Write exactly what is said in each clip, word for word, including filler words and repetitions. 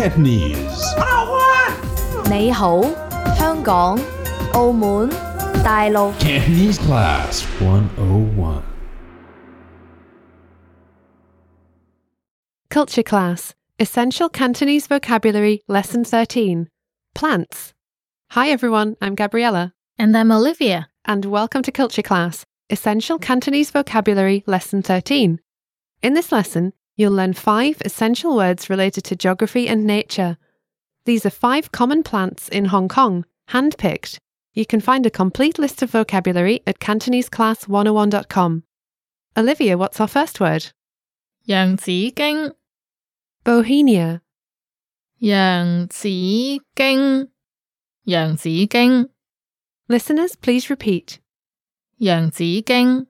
Cantonese. 你好，香港、澳門、大陸。 Cantonese Class one oh one. Culture Class, Essential Cantonese Vocabulary, Lesson thirteen, Plants. Hi everyone, I'm Gabriella, And I'm Olivia. and welcome to Culture Class, Essential Cantonese Vocabulary, Lesson thirteen. In this lesson, you'll learn five essential words related to geography and nature. These are five common plants in Hong Kong, hand-picked. You can find a complete list of vocabulary at Cantonese Class one oh one dot com. Olivia, what's our first word? 洋紫荊 Bauhinia. 洋紫荊洋紫荊 Listeners, please repeat. 洋紫荊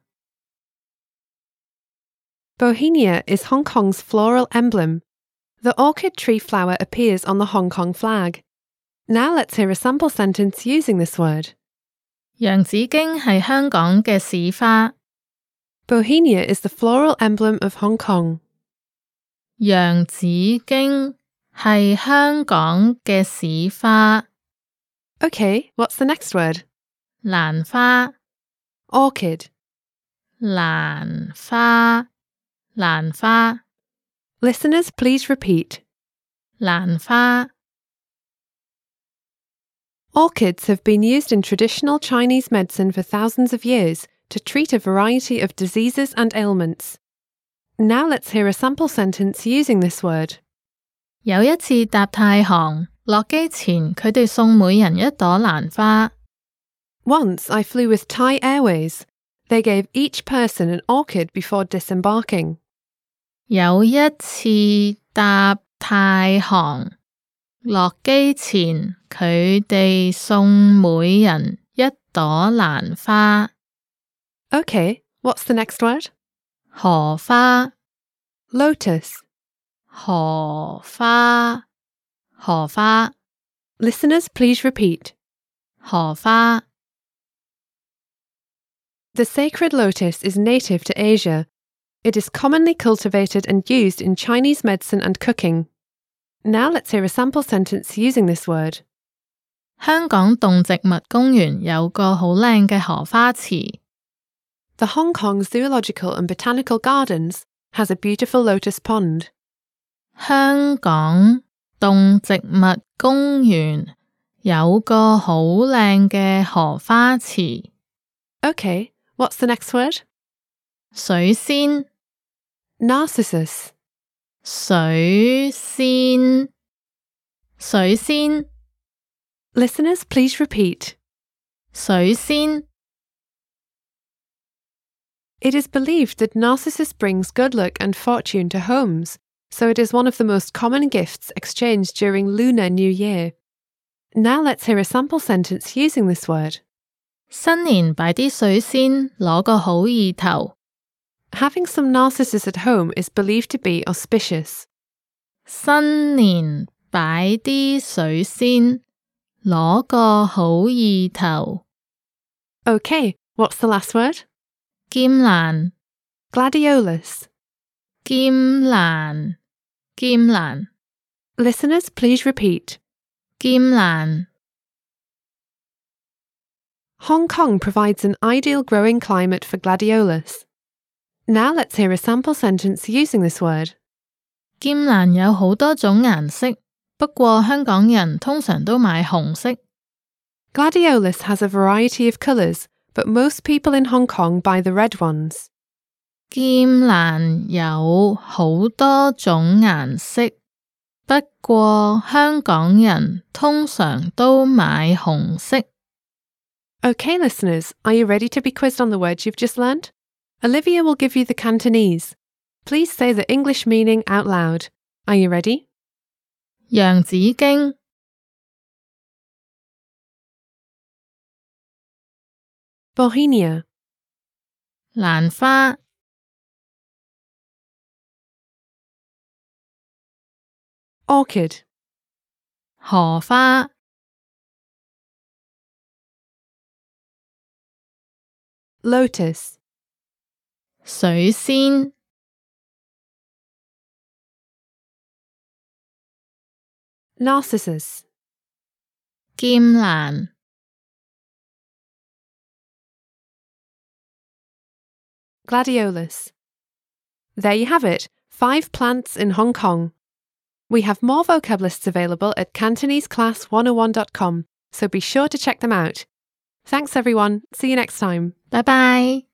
Bauhinia is Hong Kong's floral emblem. The orchid tree flower appears on the Hong Kong flag. Now let's hear a sample sentence using this word. 洋紫荊係香港嘅市花 Bauhinia is the floral emblem of Hong Kong. 洋紫荊係香港嘅市花 Okay, what's the next word? 蘭花 Orchid. 蘭花蘭花 Listeners, please repeat. 蘭花 Orchids have been used in traditional Chinese medicine for thousands of years to treat a variety of diseases and ailments. Now let's hear a sample sentence using this word. 有一次搭太行落機前佢哋送每人一朵蘭花 Once I flew with Thai Airways. They gave each person an orchid before disembarking. 有一次搭太行落機前佢哋送每人一朵蘭花 Okay, what's the next word? 荷花 Lotus. 荷花荷花 Listeners, please repeat. 荷花 The sacred lotus is native to Asia. It is commonly cultivated and used in Chinese medicine and cooking. Now let's hear a sample sentence using this word. 香港動植物公園有個好靚嘅荷花池 The Hong Kong Zoological and Botanical Gardens has a beautiful lotus pond. 香港動植物公園有個好靚嘅荷花池 Okay, what's the next word? 水仙 Narcissus. 水仙水仙 Listeners, please repeat. 水仙 It is believed that Narcissus brings good luck and fortune to homes, so it is one of the most common gifts exchanged during Lunar New Year. Now let's hear a sample sentence using this word. 新年擺啲水仙攞個好意頭 Having some narcissus at home is believed to be auspicious. 新年擺啲水仙攞個好意頭 Okay, what's the last word? 劍蘭 Gladiolus. 劍蘭劍蘭 Listeners, please repeat. 劍蘭 Hong Kong provides an ideal growing climate for gladiolus. Now let's hear a sample sentence using this word. 劍蘭有好多種顏色，不過香港人通常都買紅色。 Gladiolus has a variety of colours, but most people in Hong Kong buy the red ones. 劍蘭有好多種顏色，不過香港人通常都買紅色。 Okay, listeners, are you ready to be quizzed on the words you've just learned? Olivia will give you the Cantonese. Please say the English meaning out loud. Are you ready? 洋紫荊 Bauhinia. 蘭花 Orchid. 荷花 Lotus. 水仙 narcissus, 劍蘭 gladiolus. There you have it, five plants in Hong Kong. We have more vocab lists available at Cantonese Class one oh one dot com, so be sure to check them out. Thanks everyone, see you next time. 拜拜。